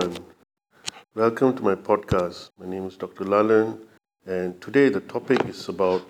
everyone. Welcome to my podcast. My name is Dr. Lalan, and today the topic is about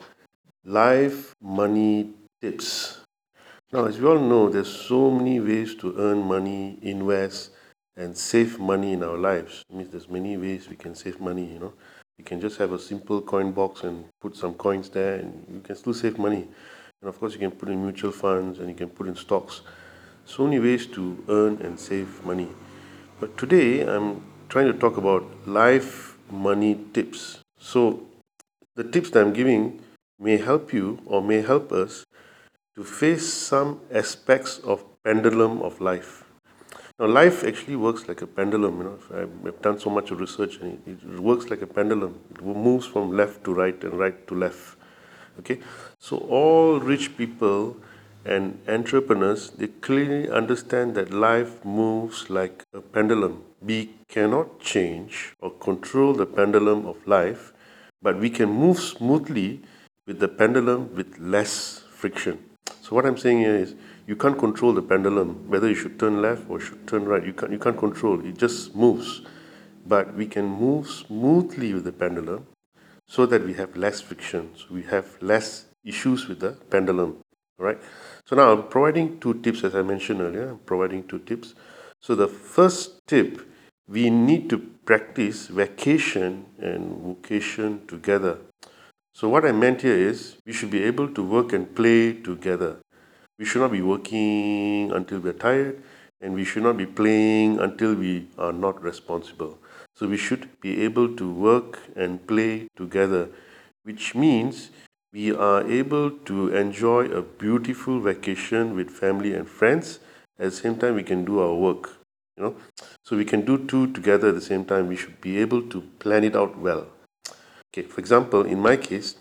life money tips. Now, as we all know, there's so many ways to earn money, invest, and save money in our lives. It means there's many ways we can save money. You can just have a simple coin box and put some coins there, and you can still save money. And of course, you can put in mutual funds and you can put in stocks. So many ways to earn and save money. But today I'm trying to talk about life money tips. So the tips that I'm giving may help you or may help us to face some aspects of pendulum of life. Now life actually works like a pendulum, I've done so much of research and it works like a pendulum. It moves from left to right and right to left. Okay, so all rich people and entrepreneurs, they clearly understand that life moves like a pendulum. We cannot change or control the pendulum of life, but we can move smoothly with the pendulum with less friction. So what I'm saying here is you can't control the pendulum, whether you should turn left or should turn right. You can't control. It just moves. But we can move smoothly with the pendulum so that we have less friction, so we have less issues with the pendulum. All right. So now I'm providing two tips, as I mentioned earlier. I'm providing two tips. So the first tip, we need to practice vacation and vocation together. So what I meant here is we should be able to work and play together. We should not be working until we're tired, and we should not be playing until we are not responsible. So we should be able to work and play together, which means we are able to enjoy a beautiful vacation with family and friends. At the same time, we can do our work. You know, so we can do two together at the same time. We should be able to plan it out well. Okay, for example, in my case,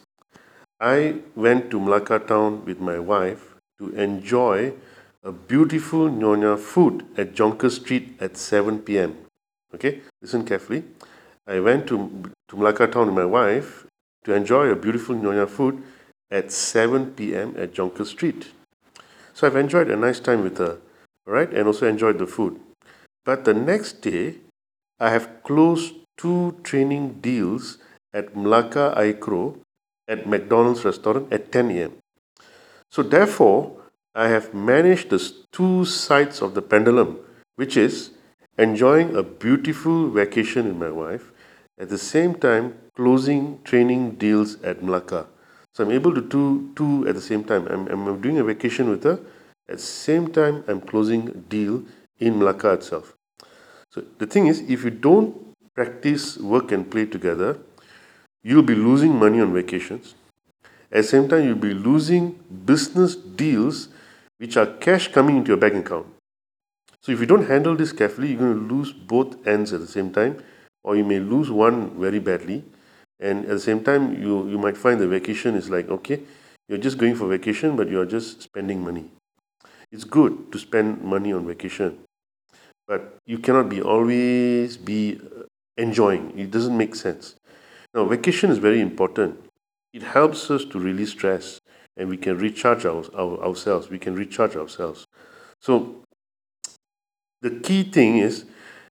I went to Malacca town with my wife to enjoy a beautiful Nyonya food at Jonker Street at 7 p.m. Okay, listen carefully. I went to Malacca town with my wife to enjoy a beautiful Nyonya food at 7 p.m. at Jonker Street. So I've enjoyed a nice time with her, right, and also enjoyed the food. But the next day, I have closed two training deals at Malacca Aikro at McDonald's restaurant at 10 a.m. So therefore, I have managed the two sides of the pendulum, which is enjoying a beautiful vacation with my wife, at the same time closing training deals at Malacca. So I'm able to do two at the same time. I'm doing a vacation with her. At the same time, I'm closing a deal in Malacca itself. So the thing is, if you don't practice work and play together, you'll be losing money on vacations. At the same time, you'll be losing business deals which are cash coming into your bank account. So if you don't handle this carefully, you're going to lose both ends at the same time, or you may lose one very badly. And at the same time, you might find the vacation is like, okay, you're just going for vacation, but you're just spending money. It's good to spend money on vacation, but you cannot be always be enjoying. It doesn't make sense. Now, vacation is very important. It helps us to release stress and we can recharge ourselves. We can recharge ourselves. So, the key thing is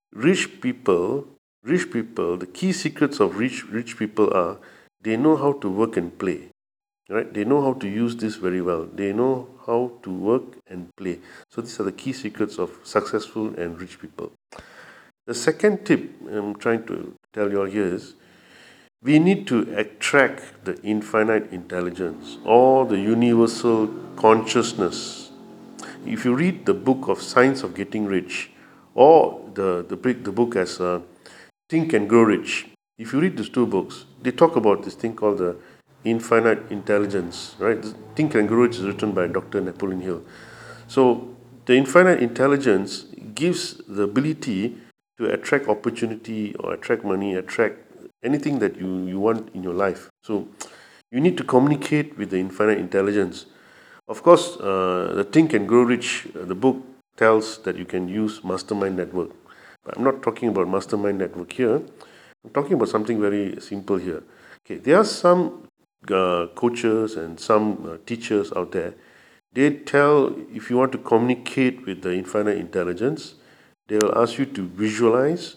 rich people, the key secrets of rich people are they know how to work and play. Right? They know how to use this very well. They know how to work and play. So, these are the key secrets of successful and rich people. The second tip I'm trying to tell you all here is we need to attract the infinite intelligence or the universal consciousness. If you read the book of Science of Getting Rich or the book as Think and Grow Rich, if you read these two books, they talk about this thing called the infinite intelligence, right? Think and Grow Rich is written by Dr. Napoleon Hill. So the infinite intelligence gives the ability to attract opportunity or attract money, attract anything that you want in your life. So you need to communicate with the infinite intelligence. Of course, the Think and Grow Rich, the book tells that you can use Mastermind Network. But I'm not talking about Mastermind Network here. I'm talking about something very simple here. Okay, there are some coaches and some teachers out there. They tell if you want to communicate with the infinite intelligence, they will ask you to visualize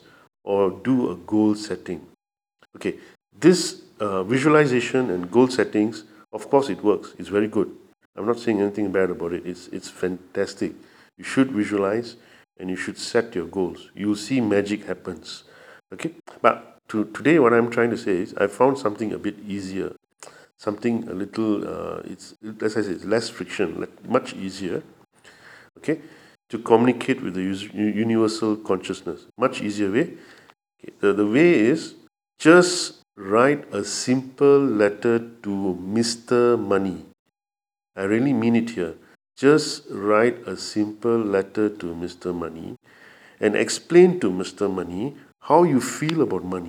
or do a goal setting. Okay, this visualization and goal settings, of course, it works. It's very good. I'm not saying anything bad about it. It's fantastic. You should visualize and you should set your goals. You'll see magic happens. Okay, but today, what I'm trying to say is, I found something a bit easier, something a little. It's, as I said, it's less friction, much easier. Okay, to communicate with the universal consciousness. Much easier way. Okay, the way is, just write a simple letter to Mr. Money. I really mean it here. Just write a simple letter to Mr. Money and explain to Mr. Money how you feel about money.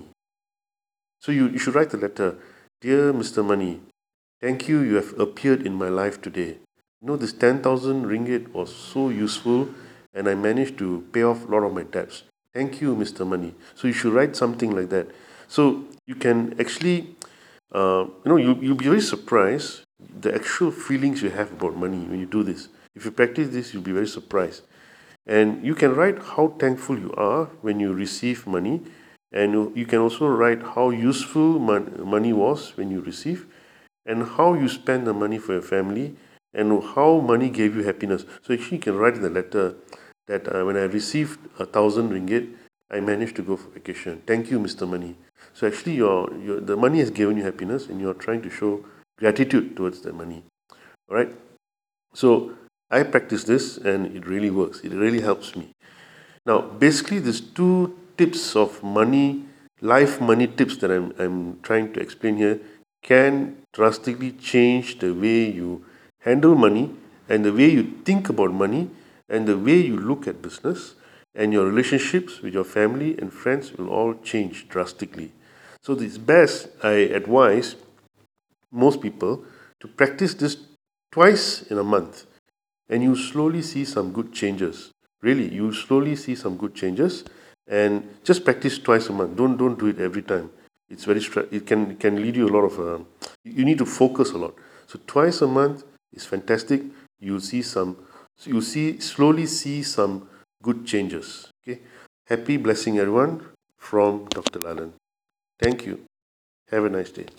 So you should write the letter. Dear Mr. Money, thank you, you have appeared in my life today. You know, this 10,000 ringgit was so useful and I managed to pay off a lot of my debts. Thank you, Mr. Money. So you should write something like that. So you can actually, you'll be very surprised the actual feelings you have about money when you do this. If you practice this, you'll be very surprised. And you can write how thankful you are when you receive money. And you can also write how useful money was when you receive, and how you spend the money for your family, and how money gave you happiness. So actually, you can write in the letter that when I received 1,000 ringgit, I managed to go for vacation. Thank you, Mr. Money. So actually, the money has given you happiness, and you're trying to show gratitude towards that money. All right. So I practice this, and it really works. It really helps me. Now, basically, there's two tips of money, life money tips that I'm trying to explain here can drastically change the way you handle money and the way you think about money and the way you look at business, and your relationships with your family and friends will all change drastically. So it's best, I advise most people to practice this twice in a month, and you slowly see some good changes. Really, you slowly see some good changes, and just practice twice a month. Don't do it every time. It's very it can lead you a lot of. You need to focus a lot. So twice a month is fantastic. You'll see some. You see slowly see some good changes. Okay. Happy blessing everyone from Dr. Lalan. Thank you. Have a nice day.